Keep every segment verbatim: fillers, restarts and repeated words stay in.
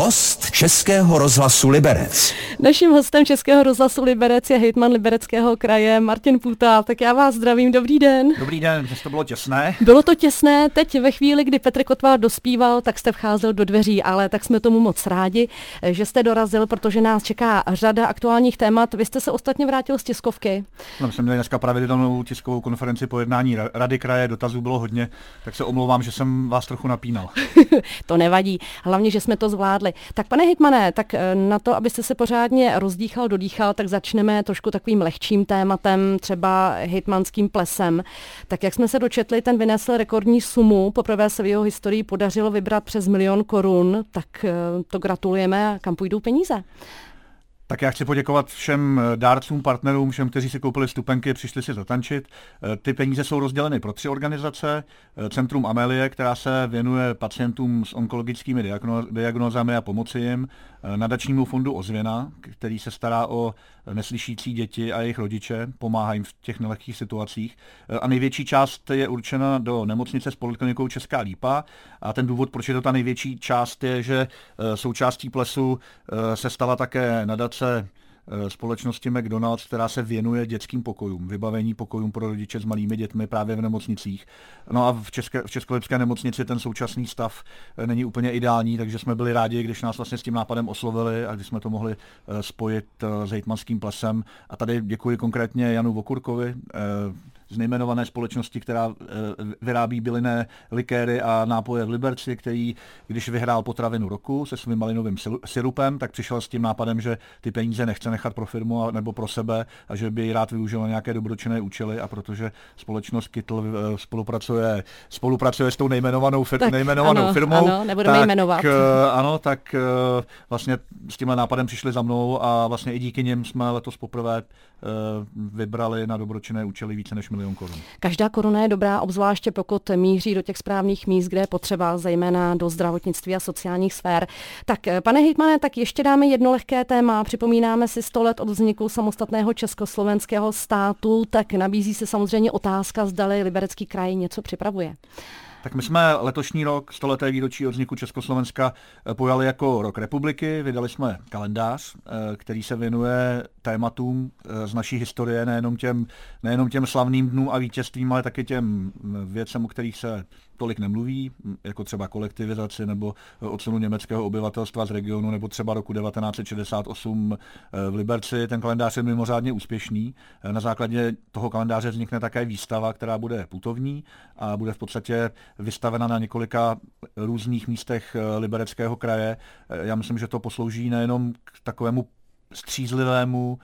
Host Českého rozhlasu Liberec. Naším hostem Českého rozhlasu Liberec je hejtman Libereckého kraje Martin Půta. Tak já vás zdravím, dobrý den. Dobrý den, dnes to bylo těsné. Bylo to těsné, teď ve chvíli, kdy Petr Kotvár dospíval, tak jste vcházel do dveří, ale tak jsme tomu moc rádi, že jste dorazil, protože nás čeká řada aktuálních témat. Vy jste se ostatně vrátil z tiskovky. No, my jsme měli dneska pravidelnou tiskovou konferenci po jednání Rady kraje, dotazů bylo hodně, tak se omlouvám, že jsem vás trochu napínal. To nevadí, hlavně, že jsme to zvládli. Tak pane hejtmane, tak na to, abyste se pořádně rozdýchal, dodýchal, tak začneme trošku takovým lehčím tématem, třeba hejtmanským plesem. Tak jak jsme se dočetli, ten vynesl rekordní sumu, poprvé se v jeho historii podařilo vybrat přes milion korun, tak to gratulujeme. Kam půjdou peníze? Tak já chci poděkovat všem dárcům, partnerům, všem, kteří si koupili vstupenky, přišli si zatančit. Ty peníze jsou rozděleny pro tři organizace. Centrum Amelie, která se věnuje pacientům s onkologickými diagnózami a pomoci jim. Nadačnímu fondu Ozvěna, který se stará o neslyšící děti a jejich rodiče, pomáhá jim v těch nelehkých situacích. A největší část je určena do nemocnice s poliklinikou Česká Lípa. A ten důvod, proč je to ta největší část, je, že součástí plesu se stala také nadace společnosti McDonald's, která se věnuje dětským pokojům, vybavení pokojům pro rodiče s malými dětmi právě v nemocnicích. No a v, České, v Českolipské nemocnici ten současný stav není úplně ideální, takže jsme byli rádi, když nás vlastně s tím nápadem oslovili a když jsme to mohli spojit s hejtmanským plesem. A tady děkuji konkrétně Janu Vokurkovi z nejmenované společnosti, která vyrábí bylinné likéry a nápoje v Liberci, který, když vyhrál potravinu roku se svým malinovým sirupem, tak přišel s tím nápadem, že ty peníze nechce nechat pro firmu nebo pro sebe a že by ji rád využil na nějaké dobročinné účely, a protože společnost Kytl spolupracuje, spolupracuje s tou nejmenovanou, fir- tak, nejmenovanou ano, firmou, ano, nebudeme tak, jmenovat. Ano, tak vlastně s tímhle nápadem přišli za mnou a vlastně i díky nim jsme letos poprvé vybrali na dobročinné účely více než milion korun. Každá koruna je dobrá, obzvláště pokud míří do těch správných míst, kde je potřeba, zejména do zdravotnictví a sociálních sfér. Tak, pane hejtmane, tak ještě dáme jedno lehké téma. Připomínáme si sto let od vzniku samostatného československého státu, tak nabízí se samozřejmě otázka, zdali Liberecký kraj něco připravuje. Tak my jsme letošní rok, stoleté výročí od vzniku Československa, pojali jako rok republiky. Vydali jsme kalendář, který se věnuje tématům z naší historie, nejenom těm, nejenom těm slavným dnům a vítězstvím, ale taky těm věcem, o kterých se tolik nemluví, jako třeba kolektivizaci nebo odsunu německého obyvatelstva z regionu, nebo třeba roku devatenáct set šedesát osm v Liberci. Ten kalendář je mimořádně úspěšný. Na základě toho kalendáře vznikne také výstava, která bude putovní a bude v podstatě vystavena na několika různých místech Libereckého kraje. Já myslím, že to poslouží nejenom k takovému střízlivému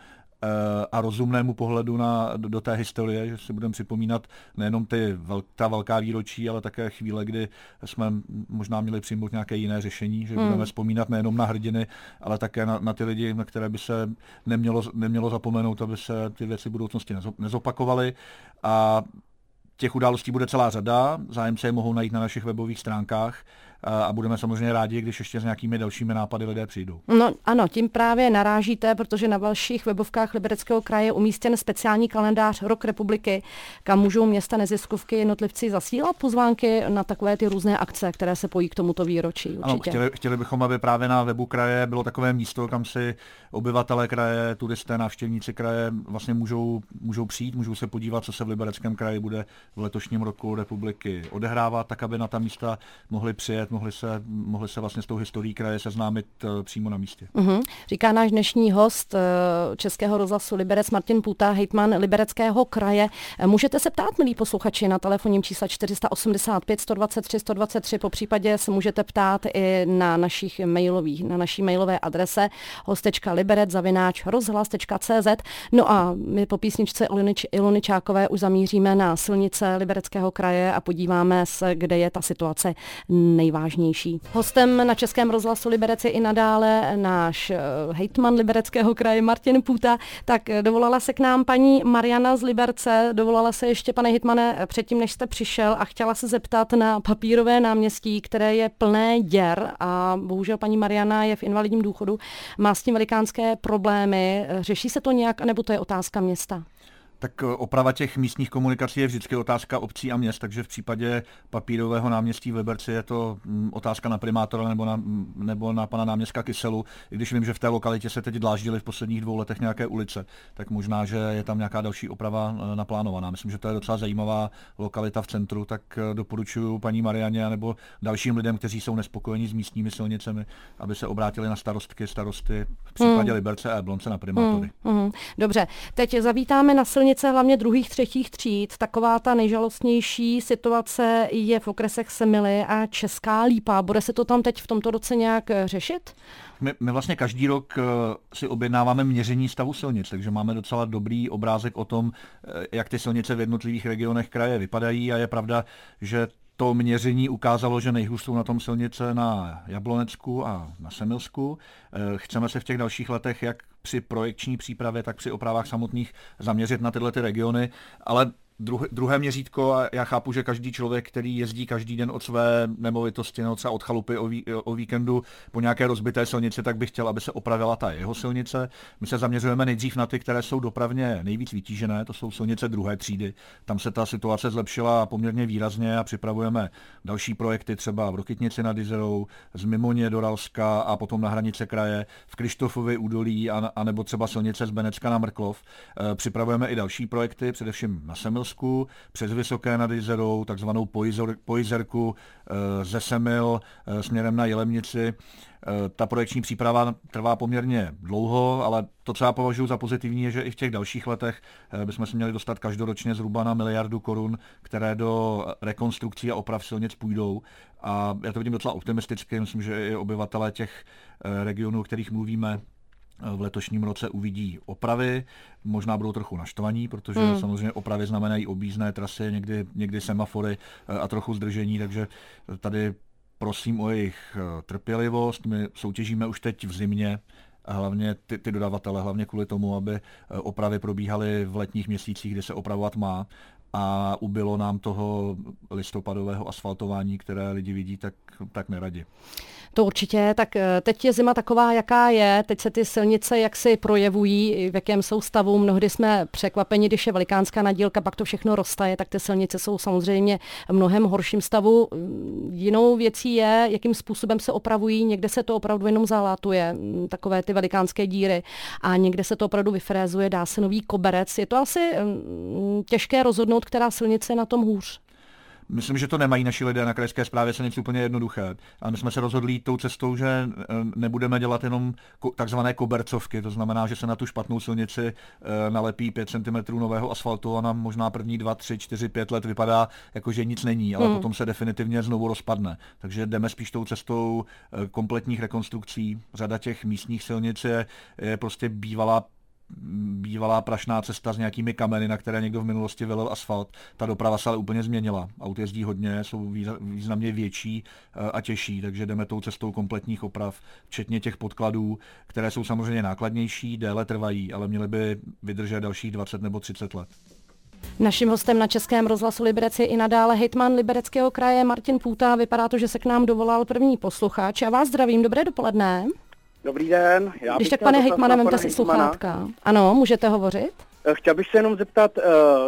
a rozumnému pohledu na, do, do té historie, že si budeme připomínat nejenom ty vel, ta velká výročí, ale také chvíle, kdy jsme možná měli přijmout nějaké jiné řešení, že hmm. budeme vzpomínat nejenom na hrdiny, ale také na, na ty lidi, na které by se nemělo, nemělo zapomenout, aby se ty věci v budoucnosti nezopakovaly. A těch událostí bude celá řada, zájemce je mohou najít na našich webových stránkách a budeme samozřejmě rádi, když ještě s nějakými dalšími nápady lidé přijdou. No ano, tím právě narážíte, protože na vašich webovkách Libereckého kraje je umístěn speciální kalendář Rok republiky, kam můžou města, neziskovky, jednotlivci zasílat pozvánky na takové ty různé akce, které se pojí k tomuto výročí. Určitě. Ano, chtěli, chtěli bychom, aby právě na webu kraje bylo takové místo, kam si obyvatelé kraje, turisté, návštěvníci kraje vlastně můžou, můžou přijít, můžou se podívat, co se v Libereckém kraji bude v letošním roku republiky odehrávat, tak aby na ta místa mohli přijet, mohli se, mohli se vlastně s tou historií kraje seznámit uh, přímo na místě. Uhum. Říká náš dnešní host uh, Českého rozhlasu Liberec Martin Půta, hejtman Libereckého kraje. Můžete se ptát, milí posluchači, na telefonním čísle čtyři osmdesát pět sto dvacet tři sto dvacet tři, po případě se můžete ptát i na našich mailových, na naší mailové adrese host.liberec liberec zavináč rozhlas tečka cé zet. No a my po písničce Ilony Čákové už zamíříme na silnice Libereckého kraje a podíváme se, kde je ta situace nejvážnější. Hostem na Českém rozhlasu Liberec je i nadále náš hejtman Libereckého kraje Martin Půta. Tak dovolala se k nám paní Mariana z Liberce, dovolala se ještě, pane hejtmane, předtím, než jste přišel, a chtěla se zeptat na Papírové náměstí, které je plné děr a bohužel paní Mariana je v invalidním důchodu, má s tím velikánské problémy. Řeší se to nějak, anebo to je otázka města? Tak oprava těch místních komunikací je vždycky otázka obcí a měst, takže v případě papírového náměstí v Liberci je to otázka na primátora nebo na, nebo na pana náměstka Kyselu. I když vím, že v té lokalitě se teď dláždily v posledních dvou letech nějaké ulice, tak možná, že je tam nějaká další oprava naplánovaná. Myslím, že to je docela zajímavá lokalita v centru, tak doporučuji paní Marianě nebo dalším lidem, kteří jsou nespokojení s místními silnicemi, aby se obrátili na starostky, starosty v případě hmm. Liberce a Jablonce na primátory. Hmm. Hmm. Dobře, teď zavítáme na silnici hlavně druhých, třetích tříd. Taková ta nejžalostnější situace je v okresech Semily a Česká Lípa. Bude se to tam teď v tomto roce nějak řešit? My, my vlastně každý rok uh, si objednáváme měření stavu silnic, takže máme docela dobrý obrázek o tom, jak ty silnice v jednotlivých regionech kraje vypadají a je pravda, že to měření ukázalo, že nejhůř jsou na tom silnice na Jablonecku a na Semilsku. Chceme se v těch dalších letech jak při projekční přípravě, tak při opravách samotných zaměřit na tyhle ty regiony, ale Druh, druhé měřítko, a já chápu, že každý člověk, který jezdí každý den od své nemovitosti nebo třeba od chalupy o, ví, o víkendu po nějaké rozbité silnici, tak by chtěl, aby se opravila ta jeho silnice. My se zaměřujeme nejdřív na ty, které jsou dopravně nejvíc vytížené, to jsou silnice druhé třídy. Tam se ta situace zlepšila poměrně výrazně a připravujeme další projekty třeba v Rokytnici nad Izerou, z Mimoně do Ralska a potom na hranice kraje, v Krištofově údolí a, a nebo třeba silnice z Benecka na Mrklov. E, připravujeme i další projekty, především na Semil přes Vysoké nad Jizerou, takzvanou pojizor, pojizerku e, ze Semil e, směrem na Jelemnici. E, ta projekční příprava trvá poměrně dlouho, ale to, co já považuji za pozitivní, je, že i v těch dalších letech e, bychom se měli dostat každoročně zhruba na miliardu korun, které do rekonstrukcí a oprav silnic půjdou. A já to vidím docela optimisticky, myslím, že i obyvatelé těch e, regionů, o kterých mluvíme, v letošním roce uvidí opravy, možná budou trochu naštvaní, protože hmm. samozřejmě opravy znamenají objízdné trasy, někdy, někdy semafory a trochu zdržení, takže tady prosím o jejich trpělivost. My soutěžíme už teď v zimě, hlavně ty, ty dodavatele, hlavně kvůli tomu, aby opravy probíhaly v letních měsících, kdy se opravovat má, a ubylo nám toho listopadového asfaltování, které lidi vidí tak, tak neradi. To určitě, tak teď je zima taková, jaká je, teď se ty silnice jaksi projevují, v jakém jsou stavu, mnohdy jsme překvapeni, když je velikánská nadílka, pak to všechno roztaje, tak ty silnice jsou samozřejmě v mnohem horším stavu. Jinou věcí je, jakým způsobem se opravují, někde se to opravdu jenom zalátuje, takové ty velikánské díry, a někde se to opravdu vyfrézuje, dá se nový koberec. Je to asi těžké rozhodnout, která silnice je na tom hůř. Myslím, že to nemají naši lidé na krajské správě se nic úplně jednoduché. A my jsme se rozhodli jít tou cestou, že nebudeme dělat jenom takzvané kobercovky, to znamená, že se na tu špatnou silnici nalepí pět centimetrů nového asfaltu a nám možná první dva, tři, čtyři, pět let vypadá jako, že nic není, ale hmm. potom se definitivně znovu rozpadne. Takže jdeme spíš tou cestou kompletních rekonstrukcí. Řada těch místních silnic je, je prostě bývalá bývalá prašná cesta s nějakými kameny, na které někdo v minulosti vylil asfalt. Ta doprava se ale úplně změnila. Aut jezdí hodně, jsou významně větší a těžší, takže jdeme tou cestou kompletních oprav, včetně těch podkladů, které jsou samozřejmě nákladnější, déle trvají, ale měly by vydržet dalších dvacet nebo třicet let. Naším hostem na Českém rozhlasu Liberec je i nadále hejtman Libereckého kraje Martin Půta. Vypadá to, že se k nám dovolal první posluchač. Já vás zdravím, dobré dopoledne. Dobrý den. Já Když tak, pane hejtmane, vemte si sluchátka. Ano, můžete hovořit? Chtěl bych se jenom zeptat,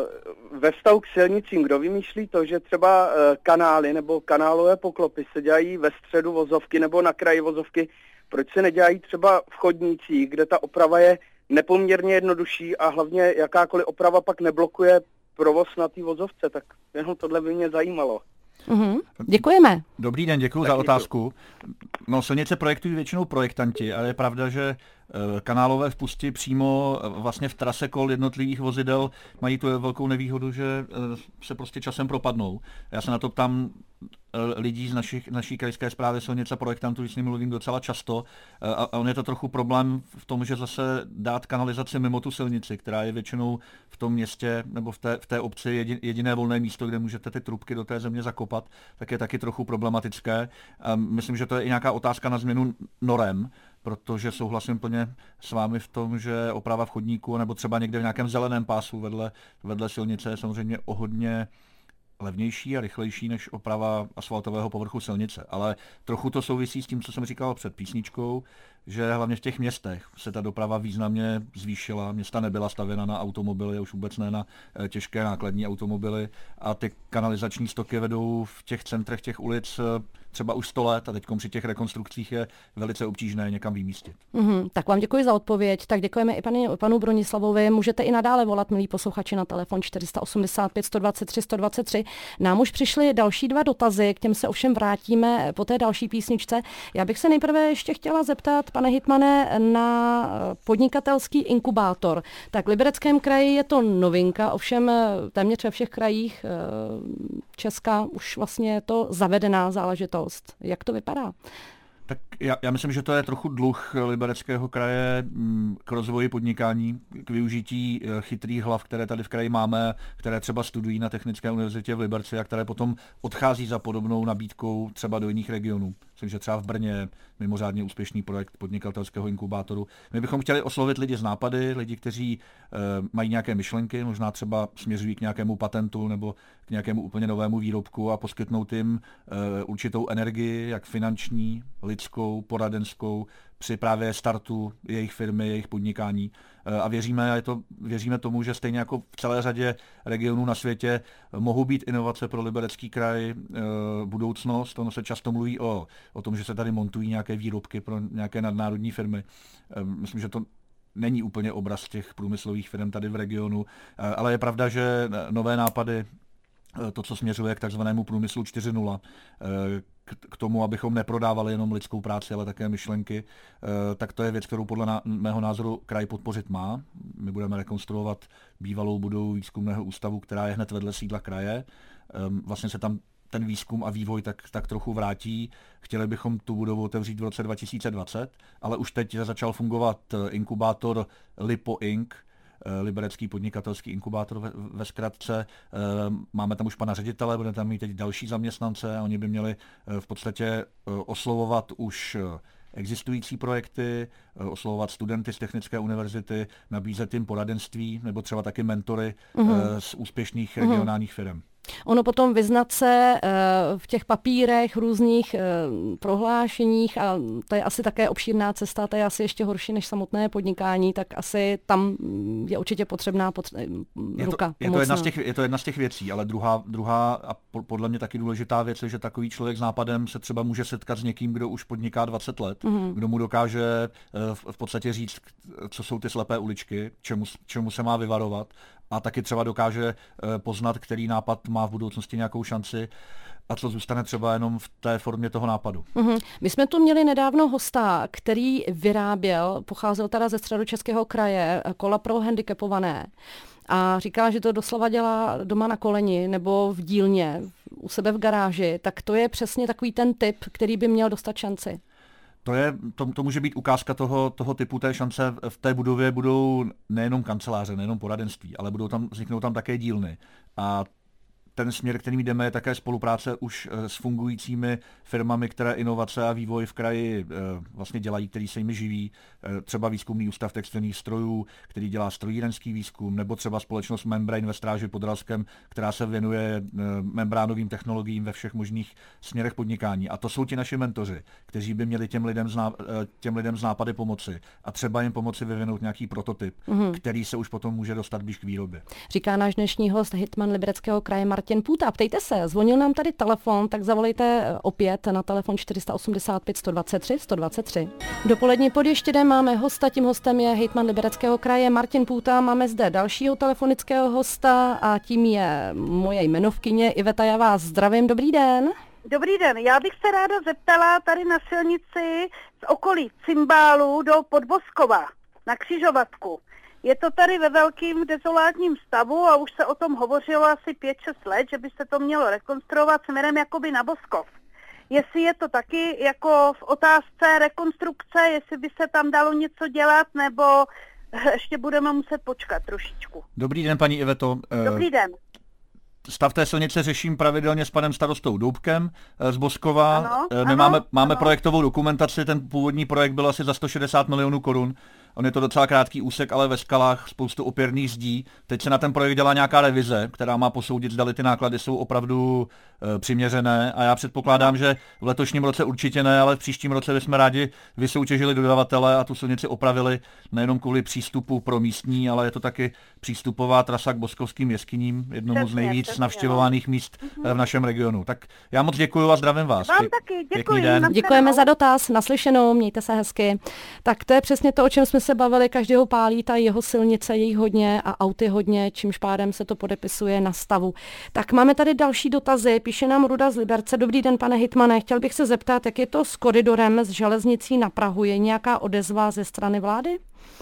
ve vztahu k silnicím, kdo vymýšlí to, že třeba kanály nebo kanálové poklopy se dělají ve středu vozovky nebo na kraji vozovky, proč se nedělají třeba v chodnících, kde ta oprava je nepoměrně jednodušší a hlavně jakákoliv oprava pak neblokuje provoz na té vozovce, tak jenom tohle by mě zajímalo. Uhum. Děkujeme. Dobrý den, děkuji za otázku. No, silnice projektují většinou projektanti, ale je pravda, že kanálové vpusty přímo vlastně v trase kol jednotlivých vozidel mají tu velkou nevýhodu, že se prostě časem propadnou. Já se na to ptám lidí z našich, naší krajské správy silnice projektantů, s nimi mluvím docela často, a, a on je to trochu problém v tom, že zase dát kanalizaci mimo tu silnici, která je většinou v tom městě nebo v té, v té obci jediné volné místo, kde můžete ty trubky do té země zakopat, tak je taky trochu problematické. A myslím, že to je i nějaká otázka na změnu norem, protože souhlasím plně s vámi v tom, že oprava v chodníku nebo třeba někde v nějakém zeleném pásu vedle, vedle silnice je samozřejmě o hodně levnější a rychlejší než oprava asfaltového povrchu silnice. Ale trochu to souvisí s tím, co jsem říkal před písničkou, že hlavně v těch městech se ta doprava významně zvýšila. Města nebyla stavěna na automobily, už vůbec ne na těžké nákladní automobily a ty kanalizační stoky vedou v těch centrech těch ulic třeba už sto let a teď při těch rekonstrukcích je velice obtížné někam vymístit. Mm-hmm, tak vám děkuji za odpověď. Tak děkujeme i panu, panu Bronislavovi. Můžete i nadále volat, milí posluchači, na telefon čtyři osmdesát pět, sto dvacet tři, sto dvacet tři. Nám už přišly další dva dotazy, k těm se ovšem vrátíme po té další písničce. Já bych se nejprve ještě chtěla zeptat, pane hejtmane, na podnikatelský inkubátor. Tak v Libereckém kraji je to novinka, ovšem téměř ve všech krajích Česka už vlastně je to zavedená záležitost. Jak to vypadá? Tak já, já myslím, že to je trochu dluh Libereckého kraje k rozvoji podnikání, k využití chytrých hlav, které tady v kraji máme, které třeba studují na Technické univerzitě v Liberci a které potom odchází za podobnou nabídkou třeba do jiných regionů. Myslím, že třeba v Brně je mimořádně úspěšný projekt podnikatelského inkubátoru. My bychom chtěli oslovit lidi z nápady, lidi, kteří e, mají nějaké myšlenky, možná třeba směřují k nějakému patentu nebo k nějakému úplně novému výrobku a poskytnout jim e, určitou energii, jak finanční, lidskou, poradenskou, při právě startu jejich firmy, jejich podnikání. A věříme, a je to, věříme tomu, že stejně jako v celé řadě regionů na světě mohou být inovace pro Liberecký kraj e, budoucnost. Ono se často mluví o, o tom, že se tady montují nějaké výrobky pro nějaké nadnárodní firmy. E, myslím, že to není úplně obraz těch průmyslových firm tady v regionu, e, ale je pravda, že nové nápady, to, co směřuje k takzvanému průmyslu čtyři tečka nula, k tomu, abychom neprodávali jenom lidskou práci, ale také myšlenky, tak to je věc, kterou podle mého názoru kraj podpořit má. My budeme rekonstruovat bývalou budovu výzkumného ústavu, která je hned vedle sídla kraje. Vlastně se tam ten výzkum a vývoj tak, tak trochu vrátí. Chtěli bychom tu budovu otevřít v roce dva tisíce dvacet, ale už teď začal fungovat inkubátor Lipo Incorporated, Liberecký podnikatelský inkubátor ve, ve zkratce. Máme tam už pana ředitele, bude tam mít teď další zaměstnance a oni by měli v podstatě oslovovat už existující projekty, oslovovat studenty z Technické univerzity, nabízet jim poradenství nebo třeba taky mentory mm-hmm. z úspěšných mm-hmm. regionálních firm. Ono potom vyznat se v těch papírech, různých prohlášeních, a to je asi také obšírná cesta, to je asi ještě horší než samotné podnikání, tak asi tam je určitě potřebná potře- ruka. Je to, je, to jedna z těch, je to jedna z těch věcí, ale druhá, druhá a podle mě taky důležitá věc je, že takový člověk s nápadem se třeba může setkat s někým, kdo už podniká dvacet let, mm-hmm. kdo mu dokáže v, v podstatě říct, co jsou ty slepé uličky, čemu, čemu se má vyvarovat, a taky třeba dokáže poznat, který nápad má v budoucnosti nějakou šanci a co zůstane třeba jenom v té formě toho nápadu. Mm-hmm. My jsme tu měli nedávno hosta, který vyráběl, pocházel teda ze Středočeského kraje, kola pro handicapované. A říká, že to doslova dělá doma na koleni nebo v dílně, u sebe v garáži. Tak to je přesně takový ten typ, který by měl dostat šanci. To, je, to, to může být ukázka toho, toho typu té šance. V té budově budou nejenom kanceláře, nejenom poradenství, ale budou tam, vzniknou tam také dílny. A ten směr, kterým jdeme, je také spolupráce už s fungujícími firmami, které inovace a vývoj v kraji vlastně dělají, který se jimi živí. Třeba výzkumný ústav textilních strojů, který dělá strojírenský výzkum, nebo třeba společnost Membrane ve Stráži pod Ralskem, která se věnuje membránovým technologiím ve všech možných směrech podnikání. A to jsou ti naši mentoři, kteří by měli těm lidem, zná, těm lidem z nápady pomoci a třeba jim pomoci vyvinout nějaký prototyp, mm-hmm. který se už potom může dostat blíž k výrobě. Říká náš dnešní host, hejtman Libereckého kraje Martin Půta. Ptejte se, zvonil nám tady telefon, tak zavolejte opět na telefon čtyři osmdesát pět, sto dvacet tři, sto dvacet tři. Dopolední pod Ještědem máme hosta, tím hostem je hejtman Libereckého kraje Martin Půta. Máme zde dalšího telefonického hosta a tím je moje jmenovkyně Iveta. Já vás zdravím, dobrý den. Dobrý den, já bych se ráda zeptala tady na silnici z okolí Cymbálu do Podboskova na křižovatku. Je to tady ve velkým dezolátním stavu a už se o tom hovořilo asi pět šest let, že by se to mělo rekonstruovat směrem jakoby na Boskov. Jestli je to taky jako v otázce rekonstrukce, jestli by se tam dalo něco dělat, nebo ještě budeme muset počkat trošičku. Dobrý den, paní Iveto. Dobrý den. Stav té silnice řeším pravidelně s panem starostou Doubkem z Boskova. Ano, My ano, máme, máme ano. projektovou dokumentaci, ten původní projekt byl asi za sto šedesát milionů korun. On je to docela krátký úsek, ale ve skalách spoustu opěrných zdí. Teď se na ten projekt dělá nějaká revize, která má posoudit, zdali ty náklady jsou opravdu e, přiměřené. A já předpokládám, že v letošním roce určitě ne, ale v příštím roce bychom rádi vysoutěžili dodavatele a tu silnici opravili nejenom kvůli přístupu pro místní, ale je to taky přístupová trasa k Boskovským jeskyním, jednomu z nejvíc navštěvovaných míst v našem regionu. Tak já moc děkuji a zdravím vás. Vám taky, děkuji. Pěkný den. Děkujeme za dotaz, naslyšenou, mějte se hezky. Tak to je přesně to, o čem jsme se bavili, každého pálí ta jeho silnice, jejich hodně a auty hodně, čímž pádem se to podepisuje na stavu. Tak máme tady další dotazy, píše nám Ruda z Liberce. Dobrý den, pane hejtmane, chtěl bych se zeptat, jak je to s koridorem z železnicí na Prahu, je nějaká odezva ze strany vlády?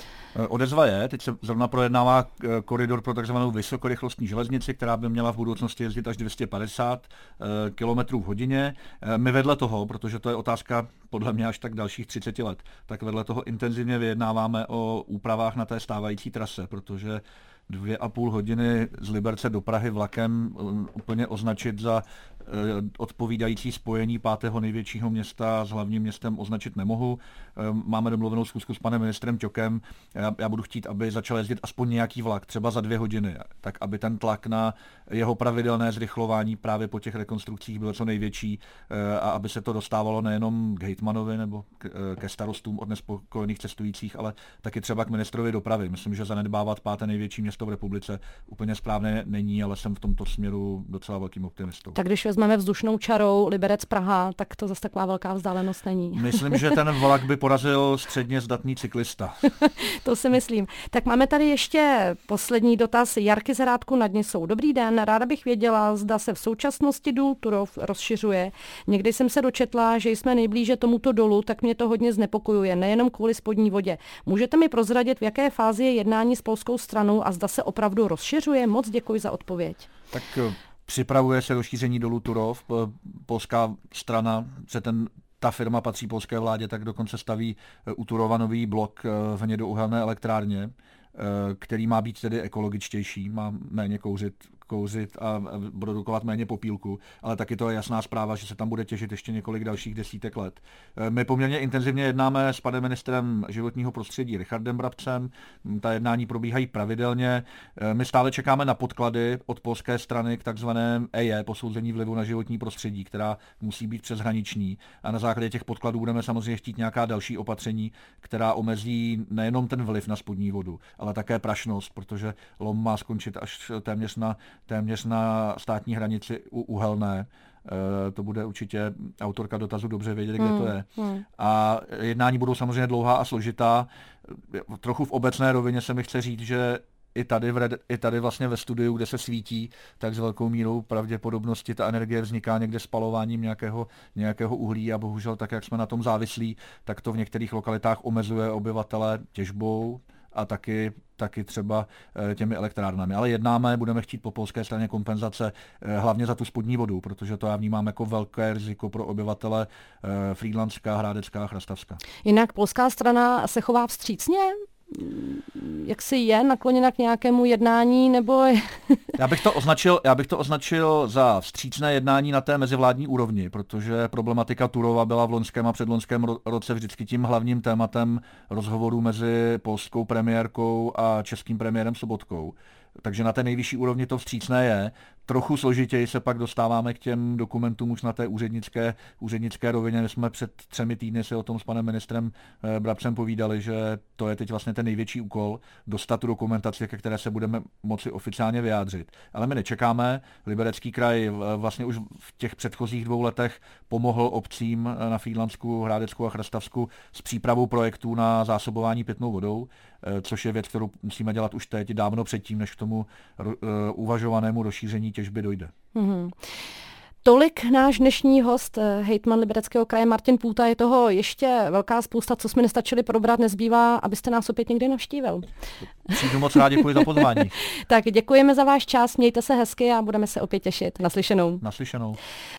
Odezva je, teď se zrovna projednává koridor pro takzvanou vysokorychlostní železnici, která by měla v budoucnosti jezdit až dvě stě padesát kilometrů v hodině. My vedle toho, protože to je otázka podle mě až tak dalších třicet let, tak vedle toho intenzivně vyjednáváme o úpravách na té stávající trase, protože dvě a půl hodiny z Liberce do Prahy vlakem úplně označit za odpovídající spojení pátého největšího města s hlavním městem označit nemohu. Máme domluvenou schůzku s panem ministrem Ťokem. Já, já budu chtít, aby začal jezdit aspoň nějaký vlak, třeba za dvě hodiny, tak aby ten tlak na jeho pravidelné zrychlování právě po těch rekonstrukcích byl co největší a aby se to dostávalo nejenom k hejtmanovi nebo ke starostům od nespokojených cestujících, ale taky třeba k ministrovi dopravy. Myslím, že zanedbávat páté největší město v republice úplně správné není, ale jsem v tomto směru docela velkým optimistou. Tak když vezmeme vzdušnou čarou Liberec Praha, tak to zase taková velká vzdálenost není. Myslím, že ten vlak by porazil středně zdatný cyklista. To si myslím. Tak máme tady ještě poslední dotaz. Jarky z Hrádku nad Nisou. Dobrý den, ráda bych věděla, zda se v současnosti důl Turów rozšiřuje. Někdy jsem se dočetla, že jsme nejblíže tomuto dolu, tak mě to hodně znepokojuje, nejenom kvůli spodní vodě. Můžete mi prozradit, v jaké fázi je jednání s polskou stranou a zda se opravdu rozšiřuje? Moc děkuji za odpověď. Tak připravuje se rozšíření dolu Turów. Polská strana, že ten ta firma patří polské vládě, tak dokonce staví u Turova nový blok v hnědouhelné elektrárně, který má být tedy ekologičtější, má méně kouřit, kouřit a produkovat méně popílku, ale taky to je jasná zpráva, že se tam bude těžit ještě několik dalších desítek let. My poměrně intenzivně jednáme s panem ministrem životního prostředí Richardem Brabcem, ta jednání probíhají pravidelně. My stále čekáme na podklady od polské strany k takzvaném E J, posouzení vlivu na životní prostředí, která musí být přeshraniční. A na základě těch podkladů budeme samozřejmě chtít nějaká další opatření, která omezí nejenom ten vliv na spodní vodu, ale také prašnost, protože lom má skončit až téměř na téměř na státní hranici u Uhelné. E, to bude určitě autorka dotazu dobře vědět, kde hmm, to je. Hmm. A jednání budou samozřejmě dlouhá a složitá. Trochu v obecné rovině se mi chce říct, že i tady, v red, i tady vlastně ve studiu, kde se svítí, tak s velkou mírou pravděpodobnosti ta energie vzniká někde spalováním nějakého, nějakého uhlí a bohužel tak, jak jsme na tom závislí, tak to v některých lokalitách omezuje obyvatele těžbou a taky, taky třeba těmi elektrárnami. Ale jednáme, budeme chtít po polské straně kompenzace hlavně za tu spodní vodu, protože to já vnímám jako velké riziko pro obyvatele Frýdlantska, Hrádecka a Chrastavska. Jinak polská strana se chová vstřícně? Jak si je nakloněna k nějakému jednání, nebo... já, bych to označil, já bych to označil za vstřícné jednání na té mezivládní úrovni, protože problematika Turova byla v loňském a předloňském roce vždycky tím hlavním tématem rozhovoru mezi polskou premiérkou a českým premiérem Sobotkou. Takže na té nejvyšší úrovni to vstřícné je. Trochu složitěji se pak dostáváme k těm dokumentům už na té úřednické, úřednické rovině. My jsme před třemi týdny si o tom s panem ministrem Brabcem povídali, že to je teď vlastně ten největší úkol, dostat tu dokumentaci, ke které se budeme moci oficiálně vyjádřit. Ale my nečekáme. Liberecký kraj vlastně už v těch předchozích dvou letech pomohl obcím na Frýdlantsku, Hrádecku a Chrastavsku s přípravou projektů na zásobování pitnou vodou, což je věc, kterou musíme dělat už teď, dávno předtím, než k tomu uh, uvažovanému rozšíření těžby dojde. Mm-hmm. Tolik náš dnešní host, hejtman Libereckého kraje Martin Půta. Je toho ještě velká spousta, co jsme nestačili probrat, nezbývá, abyste nás opět někdy navštívil. Přijdu moc rád, děkuji za pozvání. Tak děkujeme za váš čas, mějte se hezky a budeme se opět těšit. Naslyšenou. Naslyšenou.